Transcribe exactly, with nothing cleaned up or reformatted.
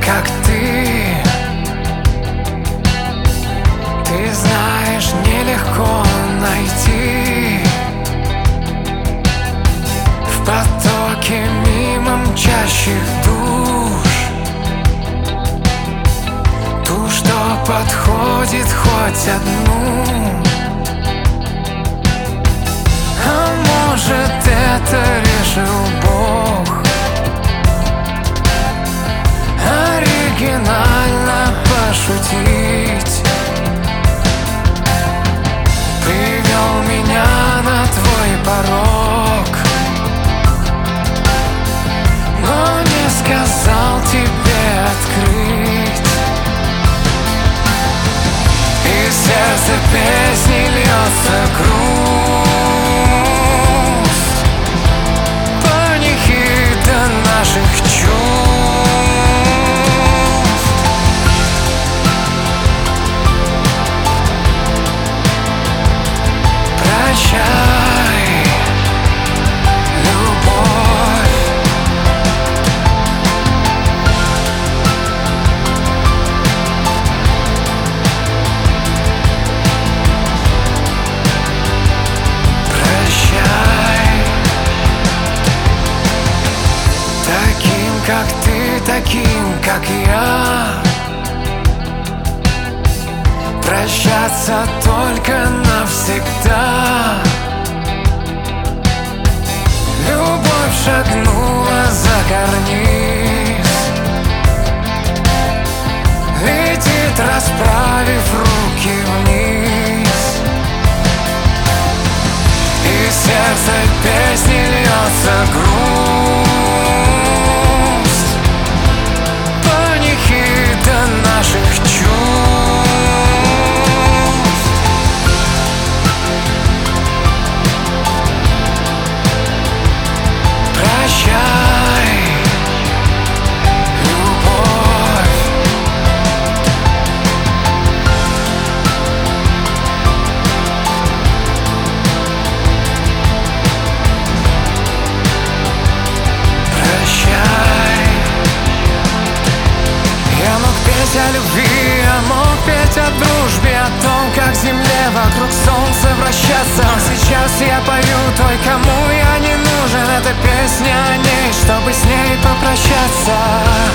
как ты. Ты знаешь, нелегко найти в потоке мимо мчащих душ ту, что подходит хоть одну. А может, это решил Бог оригинально пошутить. Привел меня на твой порог, но не сказал тебе открыть. Из сердца песни льется грусть, панихида наших чувств. Прощай, любовь. Прощай. Таким, как ты, таким, как я, прощаться только навсегда. Любовь шагнула за карниз, летит, расправив руки вниз. Из сердца песни льется грусть, панихида наших чувств. Прощай, любовь. Прощай. Я мог петь о любви, я мог петь о дружбе, о том, как земле вокруг солнца вращаться. Но сейчас я пою той, кому я не нужен. Эта песня о ней, чтобы с ней попрощаться.